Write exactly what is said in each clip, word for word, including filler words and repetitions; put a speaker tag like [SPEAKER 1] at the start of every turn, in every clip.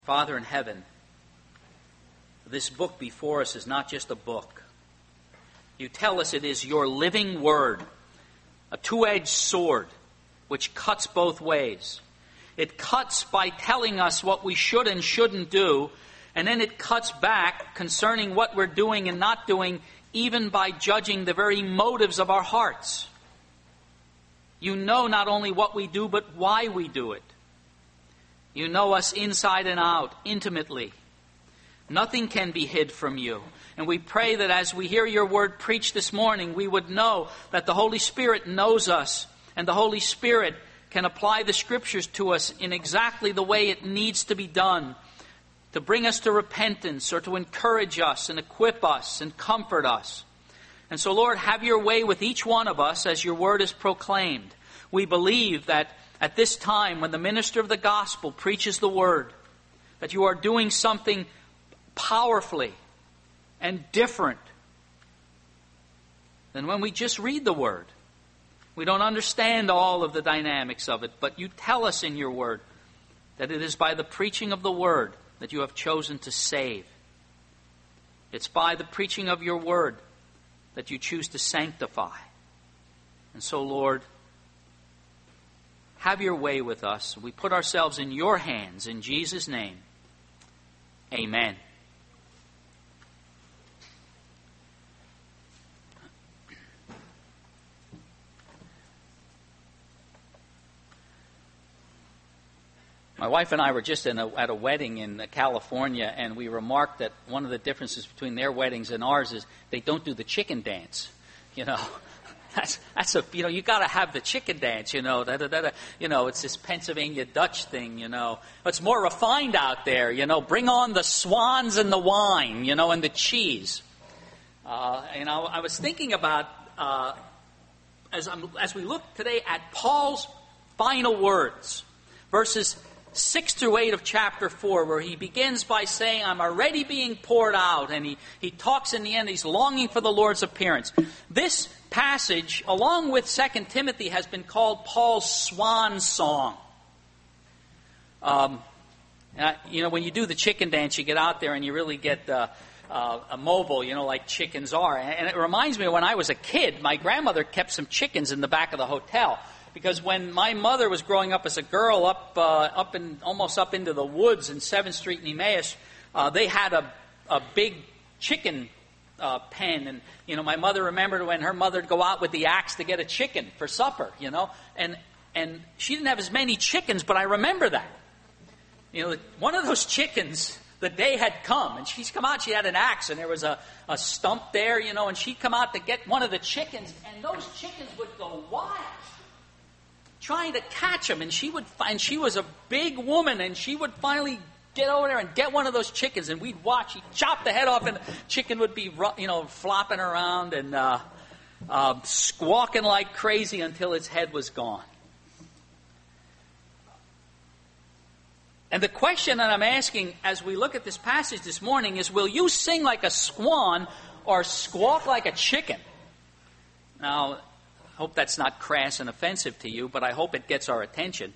[SPEAKER 1] Father in heaven, this book before us is not just a book. You tell us it is your living word, a two-edged sword which cuts both ways. It cuts by telling us what we should and shouldn't do, and then it cuts back concerning what we're doing and not doing, even by judging the very motives of our hearts. You know not only what we do, but why we do it. You know us inside and out, intimately. Nothing can be hid from you. And we pray that as we hear your word preached this morning, we would know that the Holy Spirit knows us, and the Holy Spirit can apply the Scriptures to us in exactly the way it needs to be done, to bring us to repentance or to encourage us and equip us and comfort us. And so, Lord, have your way with each one of us as your word is proclaimed. We believe that at this time, when the minister of the gospel preaches the word, that you are doing something powerfully and different than when we just read the word. We don't understand all of the dynamics of it, but you tell us in your word that it is by the preaching of the word that you have chosen to save. It's by the preaching of your word that you choose to sanctify. And so, Lord, have your way with us. We put ourselves in your hands. In Jesus' name, amen. My wife and I were just in a, at a wedding in California, and we remarked that one of the differences between their weddings and ours is they don't do the chicken dance, you know. That's that's a you know you got to have the chicken dance, you know. Da, da, da, da. You know, it's this Pennsylvania Dutch thing, you know. It's more refined out there, you know. Bring on the swans and the wine, you know, and the cheese. Uh, you know, I was thinking about uh, as I'm, as we look today at Paul's final words, verses six through eight of chapter four, where he begins by saying, I'm already being poured out, and he, he talks in the end, he's longing for the Lord's appearance. This passage, along with Second Timothy, has been called Paul's swan song. Um, uh, you know, when you do the chicken dance, you get out there and you really get uh, uh, a mobile, you know, like chickens are. And it reminds me of when I was a kid, my grandmother kept some chickens in the back of the hotel. Because when my mother was growing up as a girl, up uh, up in almost up into the woods in seventh Street in Emmaus, uh, they had a a big chicken uh, pen, and you know my mother remembered when her mother would go out with the axe to get a chicken for supper, you know, and and she didn't have as many chickens, but I remember that, you know, one of those chickens, the day had come, and she's come out. She had an axe, and there was a a stump there, you know, and she'd come out to get one of the chickens, and those chickens would go wild, trying to catch him, and she would find she was a big woman, and she would finally get over there and get one of those chickens, and we'd watch. She'd chop the head off, and the chicken would be, you know, flopping around and uh, uh, squawking like crazy until its head was gone. And the question that I'm asking as we look at this passage this morning is, will you sing like a swan or squawk like a chicken? Now, I hope that's not crass and offensive to you, but I hope it gets our attention.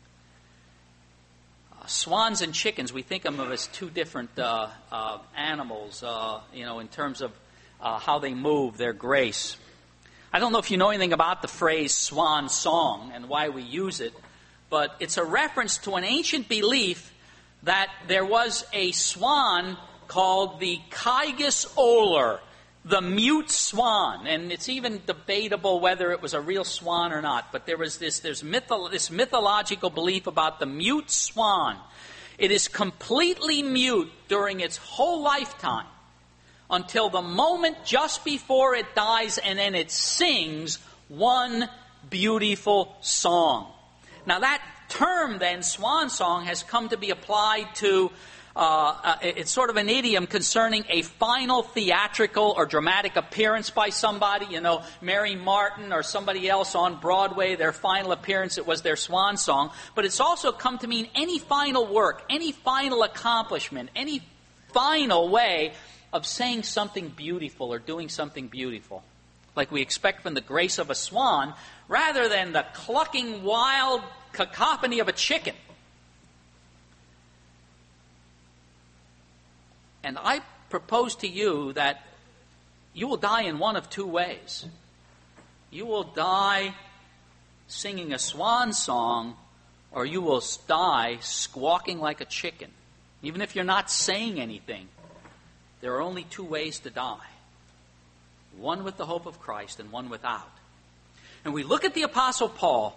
[SPEAKER 1] Uh, swans and chickens, we think of them as two different uh, uh, animals, uh, you know, in terms of uh, how they move, their grace. I don't know if you know anything about the phrase swan song and why we use it, but it's a reference to an ancient belief that there was a swan called the Cygnus Oler, the mute swan, and it's even debatable whether it was a real swan or not. But there was this, there's mytho, this mythological belief about the mute swan. It is completely mute during its whole lifetime until the moment just before it dies, and then it sings one beautiful song. Now that term, then, swan song, has come to be applied to Uh, uh, it's sort of an idiom concerning a final theatrical or dramatic appearance by somebody. You know, Mary Martin or somebody else on Broadway, their final appearance, it was their swan song. But it's also come to mean any final work, any final accomplishment, any final way of saying something beautiful or doing something beautiful, like we expect from the grace of a swan, rather than the clucking, wild cacophony of a chicken. And I propose to you that you will die in one of two ways. You will die singing a swan song, or you will die squawking like a chicken. Even if you're not saying anything, there are only two ways to die. One with the hope of Christ and one without. And we look at the Apostle Paul,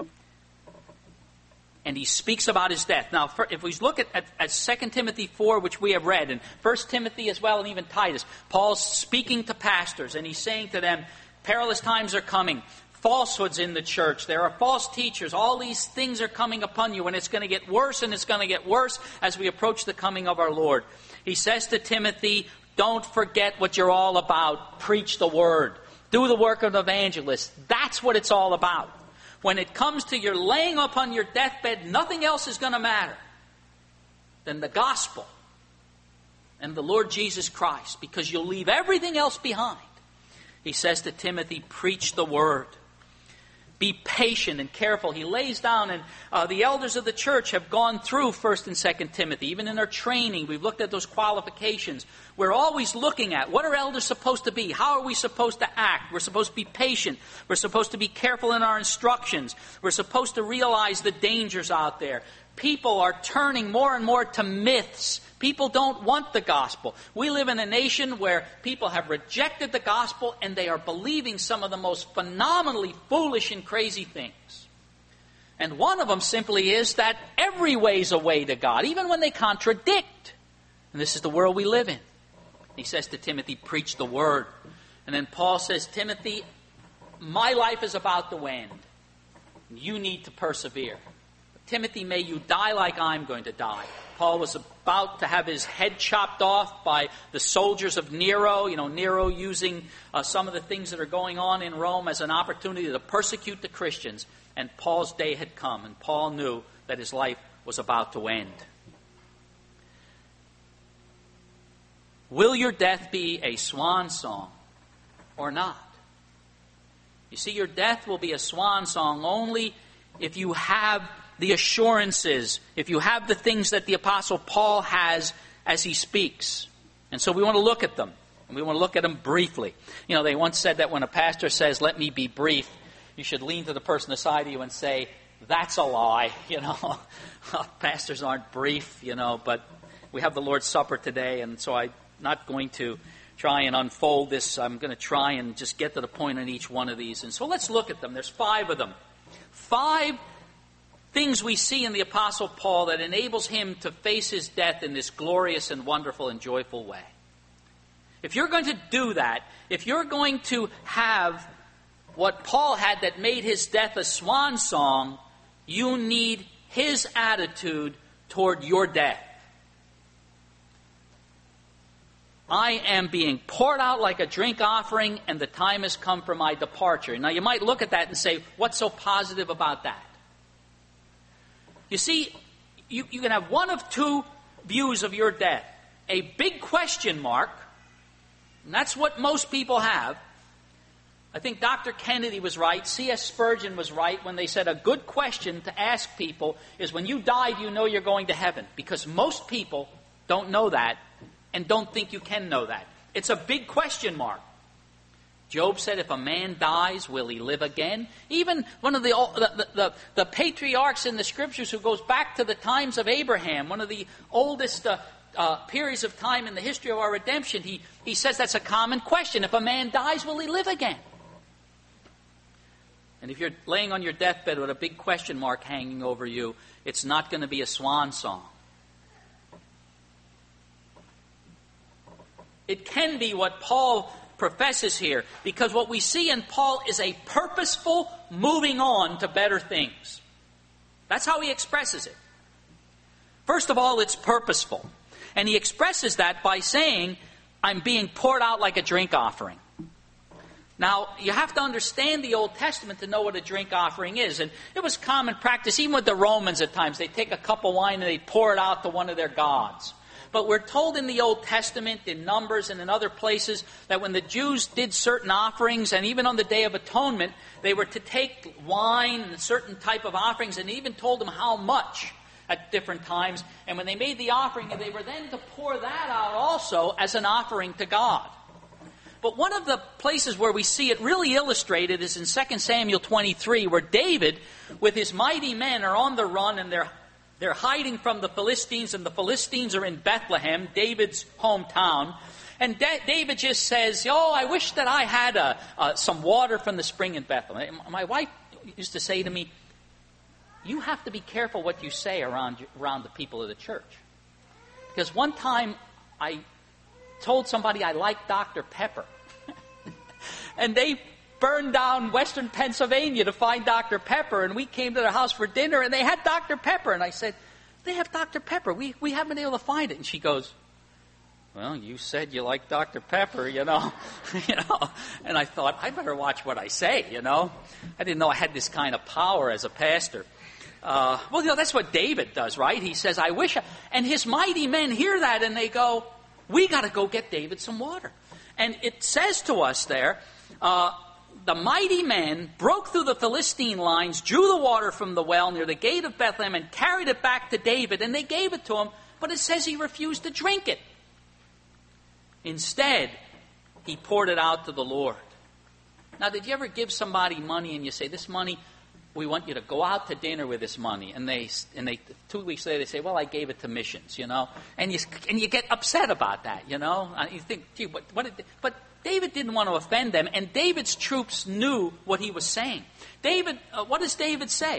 [SPEAKER 1] and he speaks about his death. Now, if we look at, at, at Second Timothy four, which we have read, and First Timothy as well, and even Titus, Paul's speaking to pastors, and he's saying to them, perilous times are coming. Falsehoods in the church. There are false teachers. All these things are coming upon you, and it's going to get worse, and it's going to get worse as we approach the coming of our Lord. He says to Timothy, don't forget what you're all about. Preach the word. Do the work of an evangelist. That's what it's all about. When it comes to your laying upon your deathbed, nothing else is going to matter than the gospel and the Lord Jesus Christ, because you'll leave everything else behind. He says to Timothy, preach the word. Be patient and careful. He lays down, and uh, the elders of the church have gone through First and Second Timothy. Even in our training, we've looked at those qualifications. We're always looking at what are elders supposed to be? How are we supposed to act? We're supposed to be patient. We're supposed to be careful in our instructions. We're supposed to realize the dangers out there. People are turning more and more to myths. People don't want the gospel. We live in a nation where people have rejected the gospel, and they are believing some of the most phenomenally foolish and crazy things. And one of them simply is that every way's a way to God, even when they contradict. And this is the world we live in. He says to Timothy, preach the word. And then Paul says, Timothy, my life is about to end. You need to persevere. Timothy, may you die like I'm going to die. Paul was about to have his head chopped off by the soldiers of Nero. You know, Nero using uh, some of the things that are going on in Rome as an opportunity to persecute the Christians. And Paul's day had come, and Paul knew that his life was about to end. Will your death be a swan song or not? You see, your death will be a swan song only if you have the assurances, if you have the things that the Apostle Paul has as he speaks. And so we want to look at them, and we want to look at them briefly. You know, they once said that when a pastor says, let me be brief, you should lean to the person beside you and say, that's a lie. You know, pastors aren't brief, you know, but we have the Lord's Supper today, and so I'm not going to try and unfold this. I'm going to try and just get to the point on each one of these. And so let's look at them. There's five of them. Five things we see in the Apostle Paul that enables him to face his death in this glorious and wonderful and joyful way. If you're going to do that, if you're going to have what Paul had that made his death a swan song, you need his attitude toward your death. I am being poured out like a drink offering, and the time has come for my departure. Now you might look at that and say, what's so positive about that? You see, you, you can have one of two views of your death. A big question mark, and that's what most people have. I think Doctor Kennedy was right, C S Spurgeon was right when they said a good question to ask people is, when you die, do you know you're going to heaven? Because most people don't know that and don't think you can know that. It's a big question mark. Job said, if a man dies, will he live again? Even one of the, the, the, the patriarchs in the Scriptures who goes back to the times of Abraham, one of the oldest uh, uh, periods of time in the history of our redemption, he, he says that's a common question. If a man dies, will he live again? And if you're laying on your deathbed with a big question mark hanging over you, it's not going to be a swan song. It can be what Paul professes here, because what we see in Paul is a purposeful moving on to better things. That's how he expresses it. First of all, it's purposeful. And he expresses that by saying, I'm being poured out like a drink offering. Now, you have to understand the Old Testament to know what a drink offering is. And it was common practice, even with the Romans at times. They'd take a cup of wine and they'd pour it out to one of their gods. But we're told in the Old Testament, in Numbers and in other places, that when the Jews did certain offerings, and even on the Day of Atonement, they were to take wine and certain type of offerings, and even told them how much. at different times. And when they made the offering, they were then to pour that out also as an offering to God. But one of the places where we see it really illustrated is in Second Samuel twenty-three, where David, with his mighty men, are on the run, and they're they're hiding from the Philistines, and the Philistines are in Bethlehem, David's hometown. And Da- David just says, "Oh, I wish that I had a, uh, some water from the spring in Bethlehem." My wife used to say to me, "You have to be careful what you say around around the people of the church," because one time I told somebody I liked Doctor Pepper. And they burned down Western Pennsylvania to find Doctor Pepper, and we came to their house for dinner, and they had Doctor Pepper. And I said, "They have Doctor Pepper. We we haven't been able to find it." And she goes, "Well, you said you like Doctor Pepper, you know." you know. And I thought, I better watch what I say, you know. I didn't know I had this kind of power as a pastor. Uh, well, you know, that's what David does, right? He says, "I wish I..." And his mighty men hear that, and they go, "We got to go get David some water." And it says to us there, uh, the mighty men broke through the Philistine lines, drew the water from the well near the gate of Bethlehem, and carried it back to David, and they gave it to him, but it says he refused to drink it. Instead, he poured it out to the Lord. Now, did you ever give somebody money and you say, "This money, we want you to go out to dinner with this money," and they and they two weeks later they say, "Well, I gave it to missions," you know, and you and you get upset about that, you know. And you think, "Gee, what, what did?" They? But David didn't want to offend them, and David's troops knew what he was saying. David, uh, what does David say?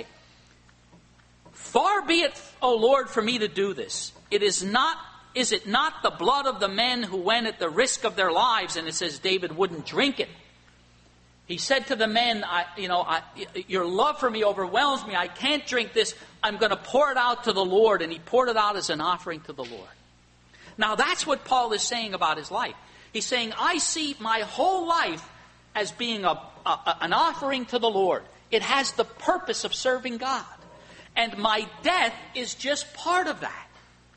[SPEAKER 1] "Far be it, O Lord, for me to do this. It is not. Is it not the blood of the men who went at the risk of their lives?" And it says David wouldn't drink it. He said to the men, I, you know, I, "Your love for me overwhelms me. I can't drink this. I'm going to pour it out to the Lord." And he poured it out as an offering to the Lord. Now that's what Paul is saying about his life. He's saying, I see my whole life as being a, a, an offering to the Lord. It has the purpose of serving God. And my death is just part of that.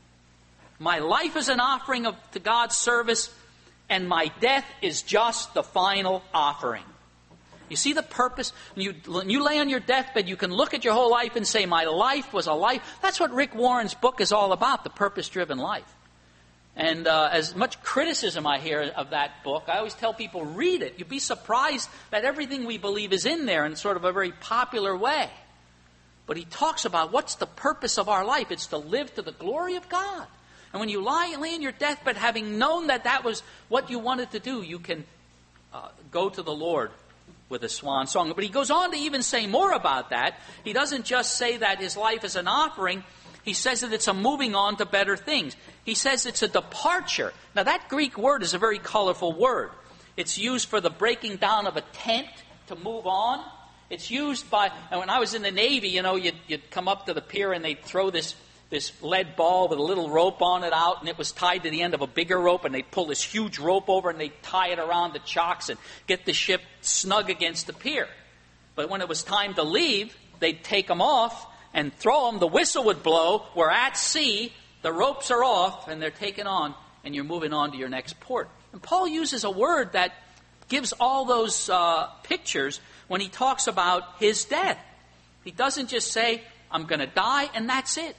[SPEAKER 1] My life is an offering of, to God's service, and my death is just the final offering. You see the purpose? When you, when you lay on your deathbed, you can look at your whole life and say, my life was a life. That's what Rick Warren's book is all about, the purpose-driven life. And uh, as much criticism I hear of that book, I always tell people, read it. You'd be surprised that everything we believe is in there in sort of a very popular way. But he talks about what's the purpose of our life. It's to live to the glory of God. And when you lie, lay in your deathbed, having known that that was what you wanted to do, you can uh, go to the Lord with a swan song. But he goes on to even say more about that. He doesn't just say that his life is an offering. He says that it's a moving on to better things. He says it's a departure. Now that Greek word is a very colorful word. It's used for the breaking down of a tent to move on. It's used by, and when I was in the Navy, you know, you'd, you'd come up to the pier and they'd throw this this lead ball with a little rope on it out, and it was tied to the end of a bigger rope, and they'd pull this huge rope over and they'd tie it around the chocks and get the ship snug against the pier. But when it was time to leave, they'd take them off and throw them. The whistle would blow. We're at sea. The ropes are off, and they're taken on, and you're moving on to your next port. And Paul uses a word that gives all those uh, pictures when he talks about his death. He doesn't just say, I'm going to die, and that's it.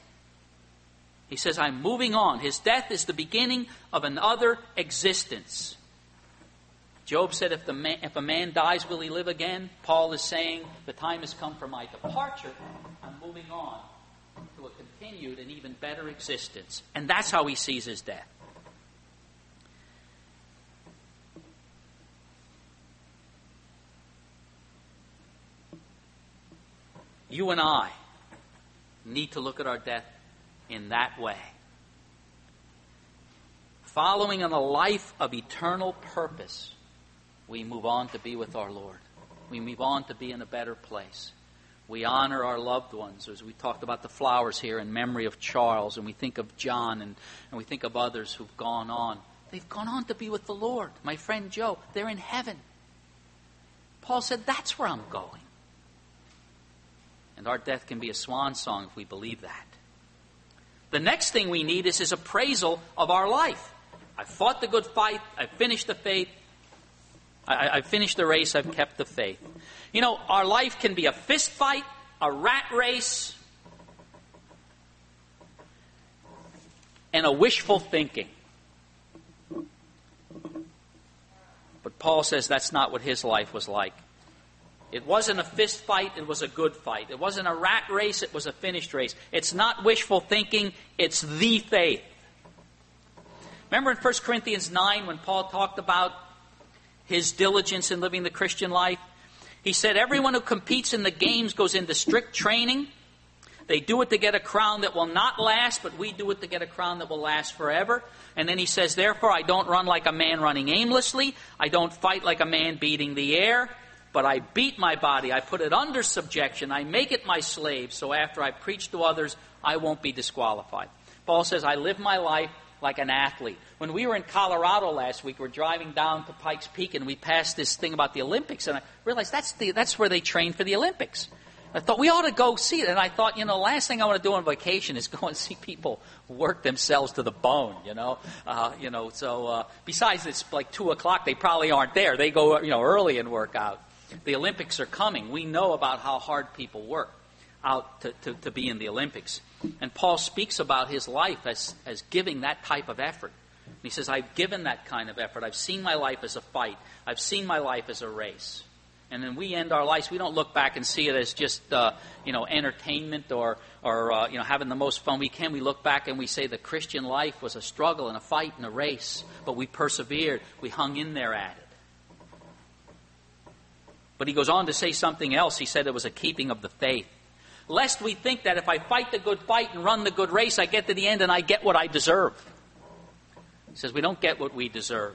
[SPEAKER 1] He says, I'm moving on. His death is the beginning of another existence. Job said, if, the man, if a man dies, will he live again? Paul is saying, the time has come for my departure. I'm moving on to a continued and even better existence. And that's how he sees his death. You and I need to look at our death in that way. Following in a life of eternal purpose, we move on to be with our Lord. We move on to be in a better place. We honor our loved ones, as we talked about the flowers here in memory of Charles, and we think of John, and, and we think of others who've gone on. They've gone on to be with the Lord. My friend Joe, they're in heaven. Paul said, that's where I'm going. And our death can be a swan song if we believe that. The next thing we need is his appraisal of our life. I've fought the good fight. I've finished the faith. I, I've finished the race. I've kept the faith. You know, our life can be a fist fight, a rat race, and a wishful thinking. But Paul says that's not what his life was like. It wasn't a fist fight, it was a good fight. It wasn't a rat race, it was a finished race. It's not wishful thinking, it's the faith. Remember in First Corinthians nine when Paul talked about his diligence in living the Christian life? He said, everyone who competes in the games goes into strict training. They do it to get a crown that will not last, but we do it to get a crown that will last forever. And then he says, therefore, I don't run like a man running aimlessly. I don't fight like a man beating the air. But I beat my body. I put it under subjection. I make it my slave. So after I preach to others, I won't be disqualified. Paul says, I live my life like an athlete. When we were in Colorado last week, we were driving down to Pikes Peak, and we passed this thing about the Olympics, and I realized that's the that's where they train for the Olympics. I thought we ought to go see it, and I thought, you know, the last thing I want to do on vacation is go and see people work themselves to the bone, you know. Uh, you know, so uh, besides it's like two o'clock, they probably aren't there. They go, you know, early and work out. The Olympics are coming. We know about how hard people work out to, to, to be in the Olympics. And Paul speaks about his life as, as giving that type of effort. And he says, I've given that kind of effort. I've seen my life as a fight. I've seen my life as a race. And then we end our lives, we don't look back and see it as just, uh, you know, entertainment or, or uh, you know, having the most fun we can. We look back and we say the Christian life was a struggle and a fight and a race. But we persevered. We hung in there at it. But he goes on to say something else. He said it was a keeping of the faith. Lest we think that if I fight the good fight and run the good race, I get to the end and I get what I deserve. He says we don't get what we deserve.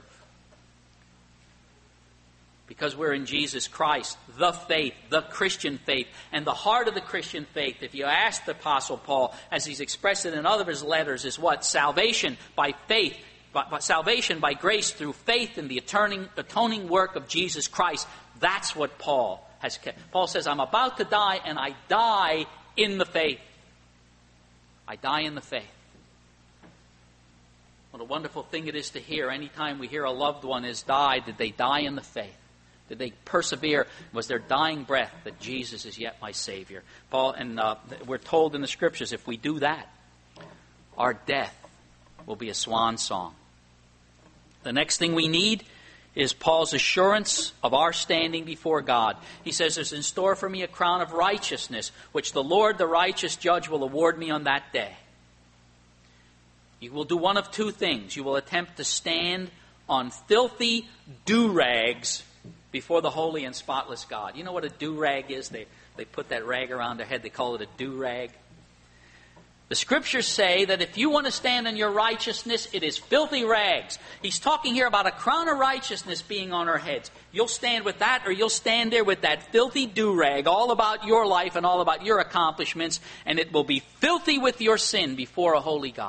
[SPEAKER 1] Because we're in Jesus Christ, the faith, the Christian faith. And the heart of the Christian faith, if you ask the Apostle Paul, as he's expressed it in other of his letters, is what? Salvation by faith. By, by salvation by grace through faith in the atoning, atoning work of Jesus Christ. That's what Paul has kept. Paul says, I'm about to die, and I die in the faith. I die in the faith. What a wonderful thing it is to hear. Anytime we hear a loved one has died, did they die in the faith? Did they persevere? Was their dying breath that Jesus is yet my Savior? Paul, and uh, we're told in the Scriptures, if we do that, our death will be a swan song. The next thing we need is Paul's assurance of our standing before God. He says, there's in store for me a crown of righteousness, which the Lord, the righteous judge, will award me on that day. You will do one of two things. You will attempt to stand on filthy do-rags before the holy and spotless God. You know what a do-rag is? They, they put that rag around their head. They call it a do-rag. The Scriptures say that if you want to stand in your righteousness, it is filthy rags. He's talking here about a crown of righteousness being on our heads. You'll stand with that, or you'll stand there with that filthy do-rag, all about your life and all about your accomplishments, and it will be filthy with your sin before a holy God.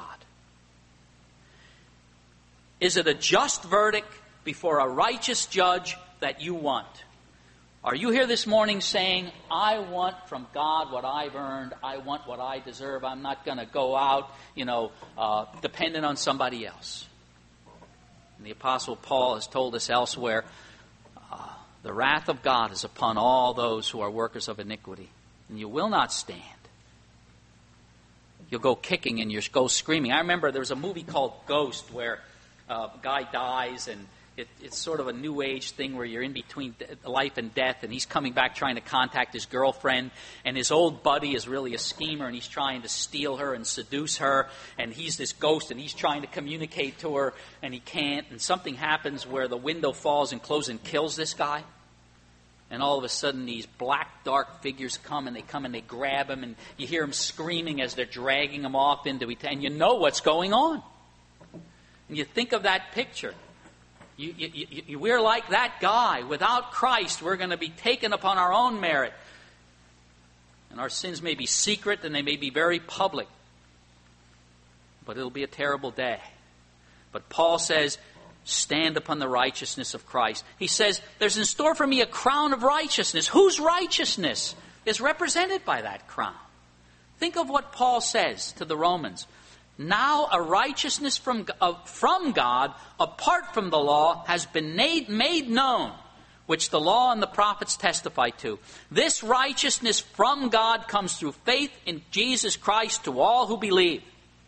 [SPEAKER 1] Is it a just verdict before a righteous judge that you want? Are you here this morning saying, I want from God what I've earned, I want what I deserve, I'm not going to go out, you know, uh, dependent on somebody else? And the Apostle Paul has told us elsewhere, uh, the wrath of God is upon all those who are workers of iniquity, and you will not stand. You'll go kicking and you'll go screaming. I remember there was a movie called Ghost where uh, a guy dies and It, it's sort of a new age thing where you're in between life and death, and he's coming back trying to contact his girlfriend, and his old buddy is really a schemer, and he's trying to steal her and seduce her, and he's this ghost, and he's trying to communicate to her, and he can't, and something happens where the window falls and closes and kills this guy, and all of a sudden these black, dark figures come, and they come and they grab him, and you hear him screaming as they're dragging him off into it, and you know what's going on. And you think of that picture. You, you, you, we're like that guy. Without Christ, we're going to be taken upon our own merit. And our sins may be secret and they may be very public. But it'll be a terrible day. But Paul says, stand upon the righteousness of Christ. He says, there's in store for me a crown of righteousness. Whose righteousness is represented by that crown? Think of what Paul says to the Romans. Now a righteousness from, uh, from God, apart from the law, has been made, made known, which the law and the prophets testify to. This righteousness from God comes through faith in Jesus Christ to all who believe.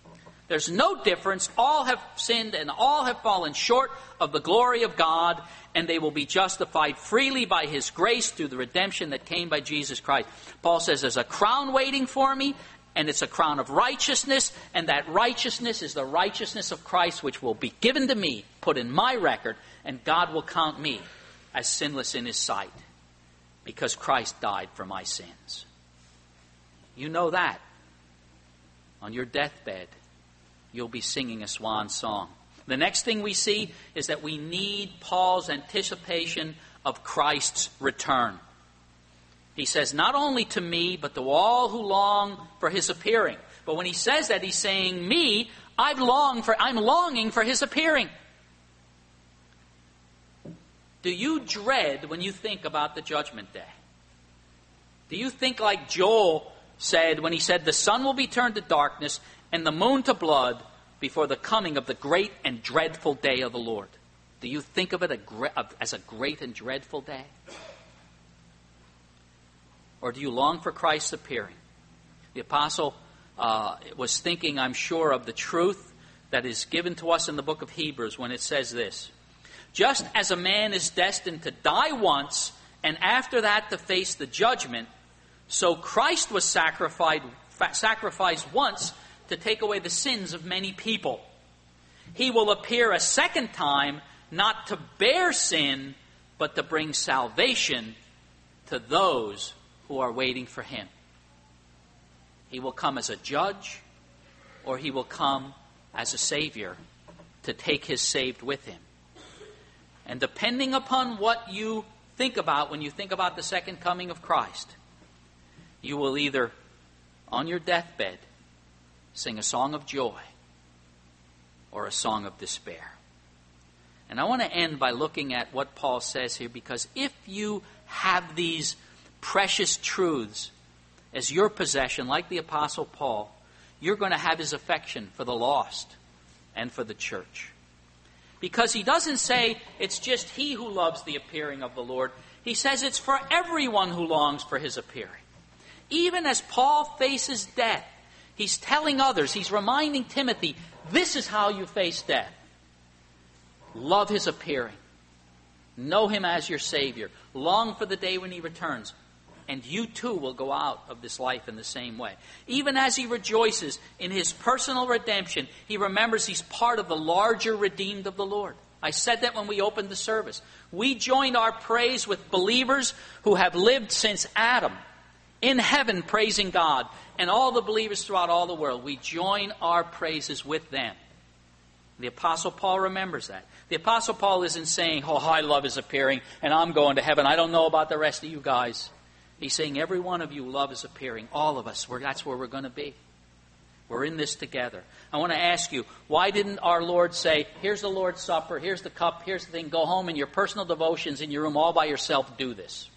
[SPEAKER 1] There's no difference. All have sinned and all have fallen short of the glory of God, and they will be justified freely by His grace through the redemption that came by Jesus Christ. Paul says there's a crown waiting for me, and it's a crown of righteousness, and that righteousness is the righteousness of Christ, which will be given to me, put in my record, and God will count me as sinless in His sight, because Christ died for my sins. You know that. On your deathbed, you'll be singing a swan song. The next thing we see is that we need Paul's anticipation of Christ's return. He says, not only to me, but to all who long for His appearing. But when he says that, he's saying, me, I've longed for, I'm longing for His appearing. Do you dread when you think about the judgment day? Do you think like Joel said when he said, the sun will be turned to darkness and the moon to blood before the coming of the great and dreadful day of the Lord? Do you think of it as a great and dreadful day? Or do you long for Christ's appearing? The apostle uh, was thinking, I'm sure, of the truth that is given to us in the book of Hebrews when it says this: just as a man is destined to die once and after that to face the judgment, so Christ was sacrificed, sacrificed once to take away the sins of many people. He will appear a second time, not to bear sin, but to bring salvation to those who are waiting for Him. He will come as a judge, or He will come as a Savior to take His saved with Him. And depending upon what you think about when you think about the second coming of Christ, you will either, on your deathbed, sing a song of joy or a song of despair. And I want to end by looking at what Paul says here, because if you have these precious truths as your possession, like the Apostle Paul, you're going to have his affection for the lost and for the church. Because he doesn't say it's just he who loves the appearing of the Lord. He says it's for everyone who longs for His appearing. Even as Paul faces death, he's telling others, he's reminding Timothy, this is how you face death. Love His appearing. Know Him as your Savior. Long for the day when He returns. And you too will go out of this life in the same way. Even as he rejoices in his personal redemption, he remembers he's part of the larger redeemed of the Lord. I said that when we opened the service. We joined our praise with believers who have lived since Adam in heaven praising God, and all the believers throughout all the world. We join our praises with them. The Apostle Paul remembers that. The Apostle Paul isn't saying, oh, I love His appearing, and I'm going to heaven. I don't know about the rest of you guys. He's saying every one of you love His appearing. All of us. We're, that's where we're going to be. We're in this together. I want to ask you, why didn't our Lord say, here's the Lord's Supper, here's the cup, here's the thing, go home in your personal devotions in your room all by yourself, do this.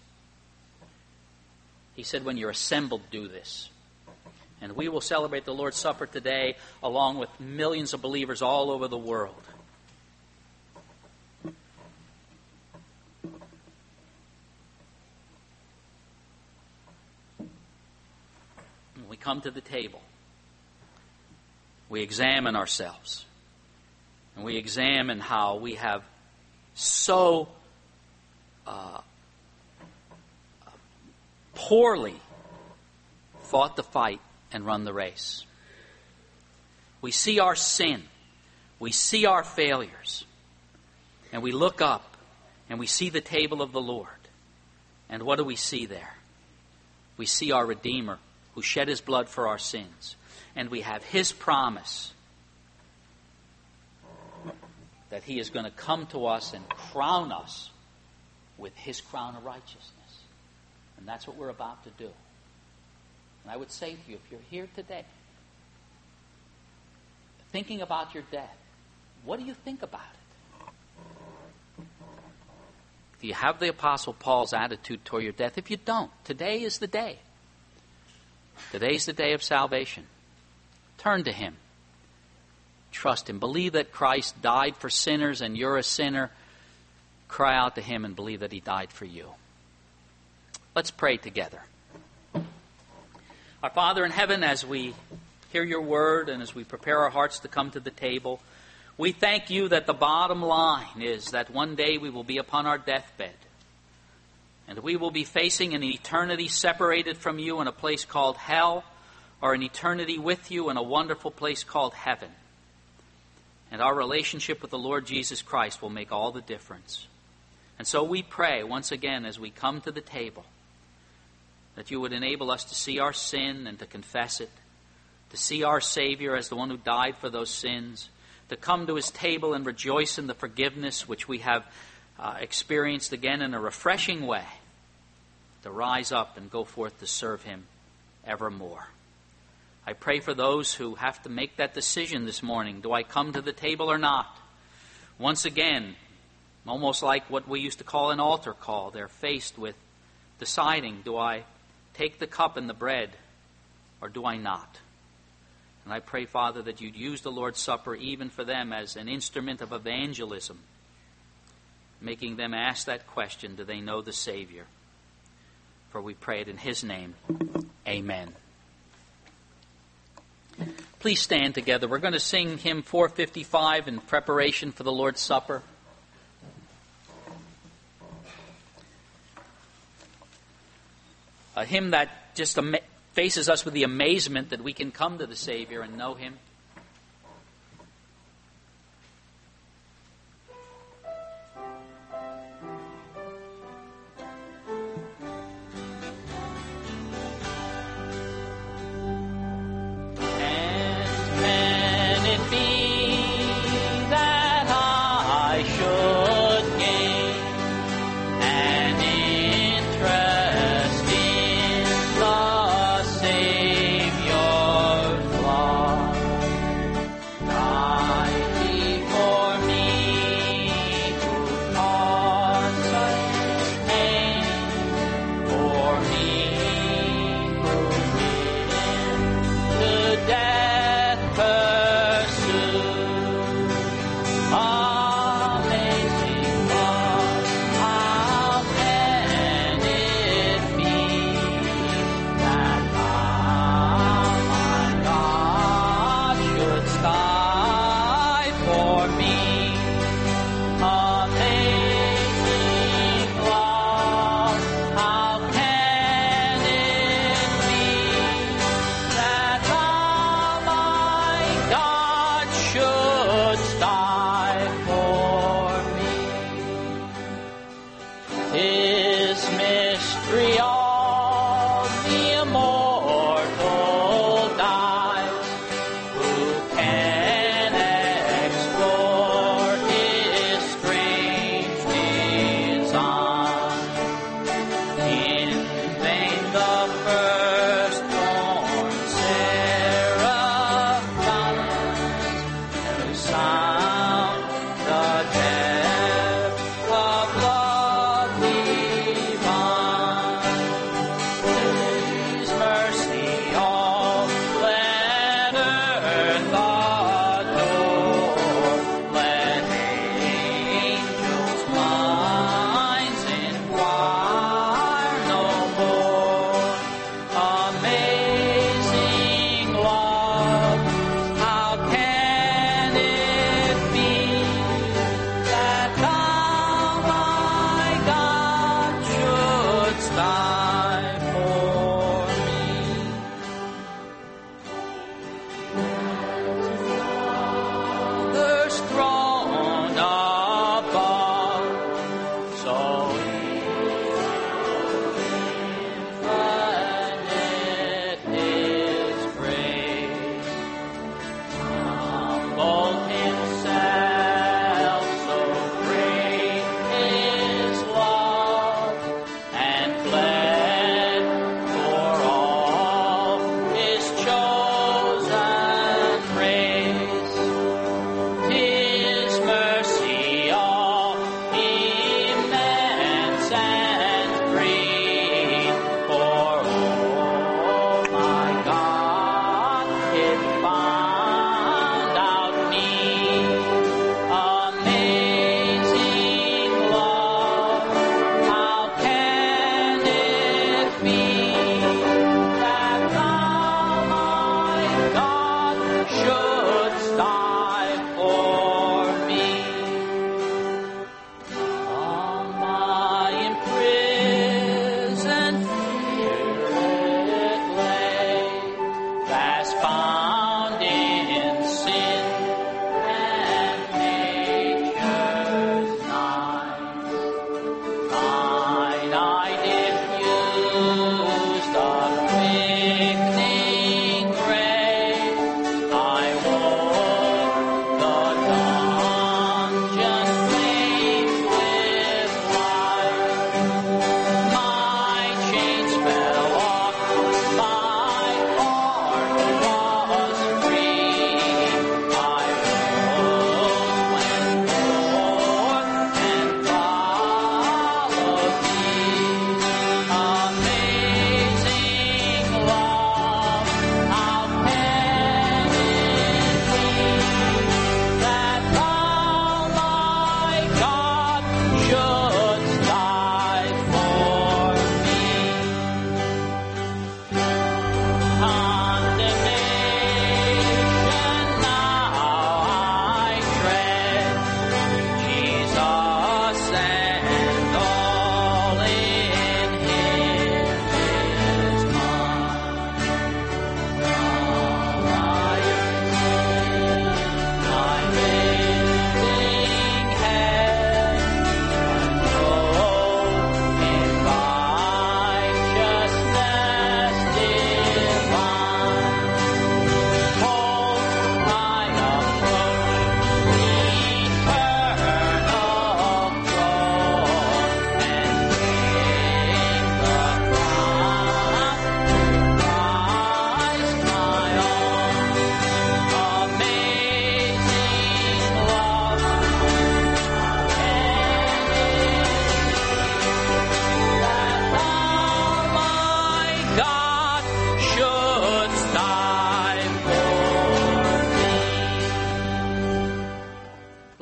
[SPEAKER 1] He said, when you're assembled, do this. And we will celebrate the Lord's Supper today along with millions of believers all over the world. When we come to the table, we examine ourselves. And we examine how we have so uh, poorly fought the fight and run the race. We see our sin. We see our failures. And we look up and we see the table of the Lord. And what do we see there? We see our Redeemer who shed His blood for our sins. And we have His promise that He is going to come to us and crown us with His crown of righteousness. And that's what we're about to do. And I would say to you, if you're here today thinking about your death, what do you think about it? Do you have the Apostle Paul's attitude toward your death? If you don't, today is the day. Today's the day of salvation. Turn to Him. Trust Him. Believe that Christ died for sinners and you're a sinner. Cry out to Him and believe that He died for you. Let's pray together. Our Father in heaven, as we hear your word and as we prepare our hearts to come to the table, we thank you that the bottom line is that one day we will be upon our deathbed. And we will be facing an eternity separated from you in a place called hell, or an eternity with you in a wonderful place called heaven. And our relationship with the Lord Jesus Christ will make all the difference. And so we pray once again as we come to the table that you would enable us to see our sin and to confess it, to see our Savior as the one who died for those sins, to come to his table and rejoice in the forgiveness which we have uh, experienced again in a refreshing way, to rise up and go forth to serve him evermore. I pray for those who have to make that decision this morning. Do I come to the table or not? Once again, almost like what we used to call an altar call, they're faced with deciding, do I take the cup and the bread or do I not? And I pray, Father, that you'd use the Lord's Supper even for them as an instrument of evangelism, making them ask that question, do they know the Savior? For we pray it in his name. Amen. Please stand together. We're going to sing hymn four fifty-five in preparation for the Lord's Supper. A hymn that just ama- faces us with the amazement that we can come to the Savior and know him.
[SPEAKER 2] Amazing love, how can it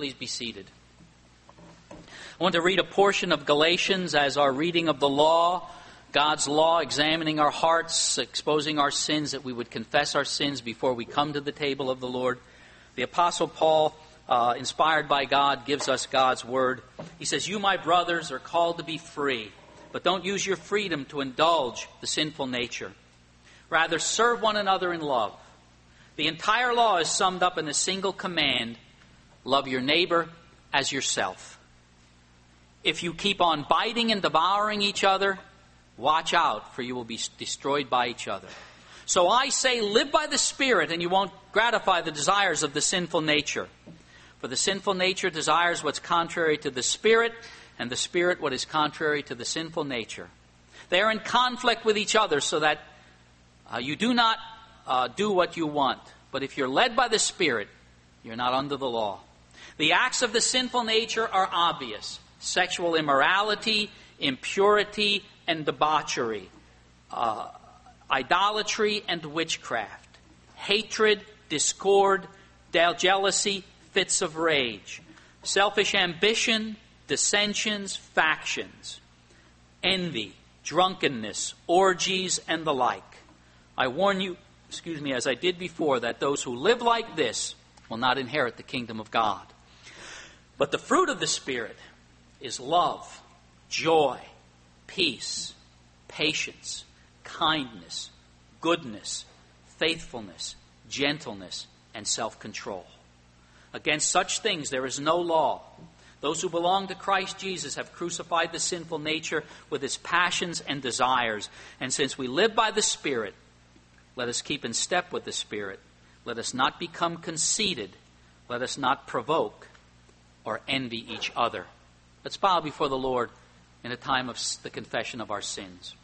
[SPEAKER 1] Please be seated. I want to read a portion of Galatians as our reading of the law, God's law, examining our hearts, exposing our sins, that we would confess our sins before we come to the table of the Lord. The Apostle Paul, uh, inspired by God, gives us God's word. He says, "You, my brothers, are called to be free, but don't use your freedom to indulge the sinful nature. Rather, serve one another in love. The entire law is summed up in a single command: love your neighbor as yourself. If you keep on biting and devouring each other, watch out, for you will be destroyed by each other. So I say, live by the Spirit, and you won't gratify the desires of the sinful nature. For the sinful nature desires what's contrary to the Spirit, and the Spirit what is contrary to the sinful nature. They are in conflict with each other, so that uh, you do not uh, do what you want. But if you're led by the Spirit, you're not under the law. The acts of the sinful nature are obvious: sexual immorality, impurity, and debauchery, uh, idolatry and witchcraft, hatred, discord, jealousy, fits of rage, selfish ambition, dissensions, factions, envy, drunkenness, orgies, and the like. I warn you, excuse me, as I did before, that those who live like this will not inherit the kingdom of God. But the fruit of the Spirit is love, joy, peace, patience, kindness, goodness, faithfulness, gentleness, and self-control. Against such things there is no law. Those who belong to Christ Jesus have crucified the sinful nature with its passions and desires. And since we live by the Spirit, let us keep in step with the Spirit. Let us not become conceited. Let us not provoke or envy each other. Let's bow before the Lord in a time of the confession of our sins.